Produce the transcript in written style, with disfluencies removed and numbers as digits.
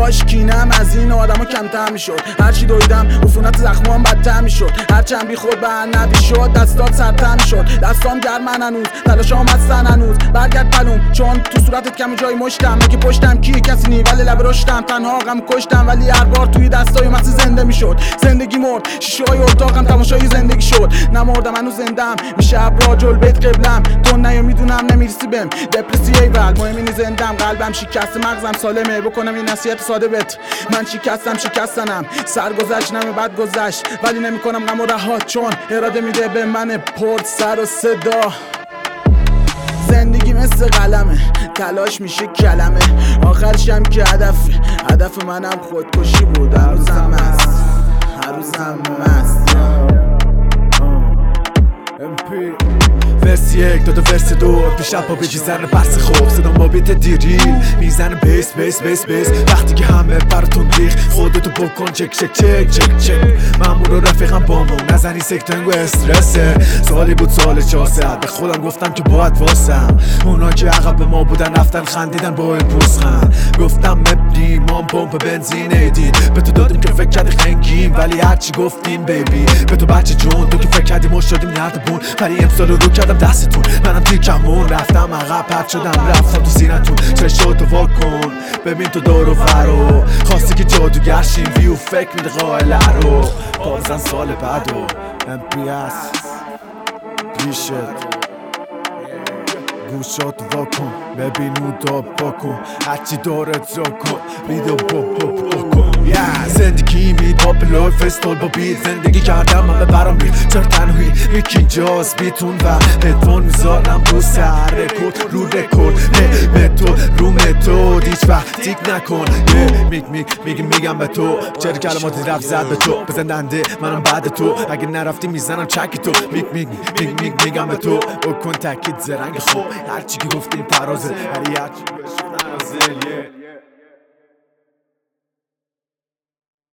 کاش کینم از این آدمو کمتر میشد. هرچی دویدم عفونت زخمام بدتر میشد. هرچند بی خود به نبی شد دستات سرتر میشد. دستام گرمن هنوز تلاشام هستن هنوز. برگرد پلوم چون تو صورتت کم جای مشتم. اگه پشتم کی کسی نی ولی لب رشتم. تنها غم کشتم ولی هر بار توی دستای مسی زنده میشد. زندگی مرد شیشه های اتاقم تماشای زندگی شد. نمردم هنوز زندم میشه ابرا جل بیت قبلم. تو نیا میدونم نمیرسی بهم دپرسی ایول. مهم اینی زندم قلبم شکسته مغزم سالمه. بکنم یه نصیحت ساده بهت من شکستنم. سرگذشت نمه بد گذشت ولی نمیکنم غم و رها چون اراده میده به من پر سر و صدا. زندگی مثل قلمه تلاش میشه کلمه. آخرشم که هدف منم خودکشی بود. هنوزم مست ورس یک داده ورس دو دیشب پا بجیزن برس خوب صدا ما بیت دیریل میزنه بیس بیس بیس بیس وقتی که همه براتون ریخ خودتو بکن چک چک چک چک چک مامور و رفیقم بامون نزنی سکتنگ و استرسه. سالی بود سال 4 ساعت به خودم گفتم که باید واسم. اونا که عقب به ما بودن رفتن خندیدن با این پوزخند. گفتم مبنی ما پمپ بنزین ایدید به تو دادیم که فکر کردی خنگیم ولی هرچی گفتیم بیبی به تو بچه جون. تو که فکر کردی ما شدیم نردبون ولی امسال رو کردم دستتون. منم تیکمون رفتم عقب پرد شدم رفتم تو سینتون. چشاتو وا کن ببین تو دور و فرو خواستی که جادوگر شیم ویو فکر میده قائله رو. بازن سال بعد و MPS پیشت گوشاتو وا کن ببین اون دا پا کن هرچی دارت را کن بیدو کن. زندگی مید پاپلور فستول با بیت زندگی کردم من برام ریخ چرا تنهایی یکی جاز بیتون و هدفون میذارم رو سر رکورد رو رکورد متود هیچ وقت تیک نکن. میگم به تو چرا کلماتی رفت زد به تو بزندنده منم بعد تو اگه نرفتی میزنم چک تو. میگم به تو بکن تکید زرنگ خوب هرچی که گفتیم ترازه ولی هرچی که نرازه